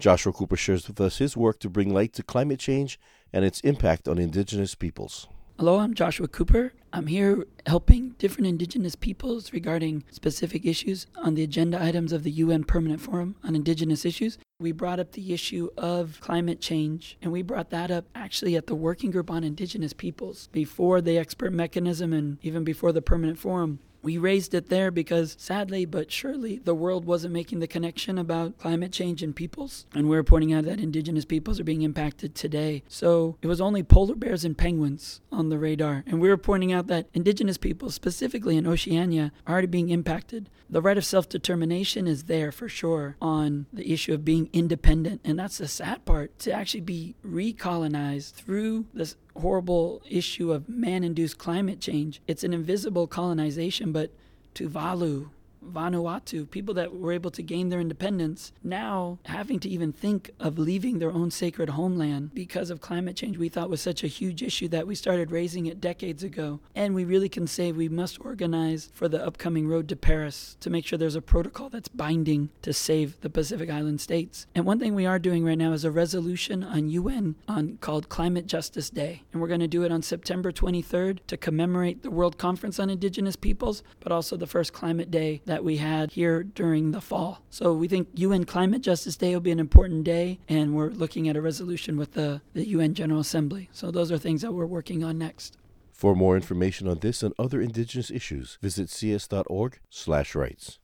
Joshua Cooper shares with us his work to bring light to climate change and its impact on indigenous peoples. Hello, I'm Joshua Cooper. I'm here helping different indigenous peoples regarding specific issues on the agenda items of the UN Permanent Forum on Indigenous Issues. We brought up the issue of climate change, and we brought that up actually at the Working Group on Indigenous Peoples before the expert mechanism and even before the Permanent Forum. We raised it there because sadly but surely the world wasn't making the connection about climate change and peoples. And we're pointing out that indigenous peoples are being impacted today. So it was only polar bears and penguins on the radar. And we were pointing out that indigenous peoples, specifically in Oceania, are already being impacted. The right of self-determination is there for sure on the issue of being independent. And that's the sad part, to actually be recolonized through this horrible issue of man-induced climate change. It's an invisible colonization, but Tuvalu, Vanuatu, people that were able to gain their independence, now having to even think of leaving their own sacred homeland because of climate change, we thought was such a huge issue that we started raising it decades ago. And we really can say we must organize for the upcoming road to Paris to make sure there's a protocol that's binding to save the Pacific Island states. And one thing we are doing right now is a resolution on UN called Climate Justice Day. And we're going to do it on September 23rd to commemorate the World Conference on Indigenous Peoples, but also the first climate day that we had here during the fall. So we think UN Climate Justice Day will be an important day, and we're looking at a resolution with the UN General Assembly. So those are things that we're working on next. For more information on this and other indigenous issues, visit cs.org/rights.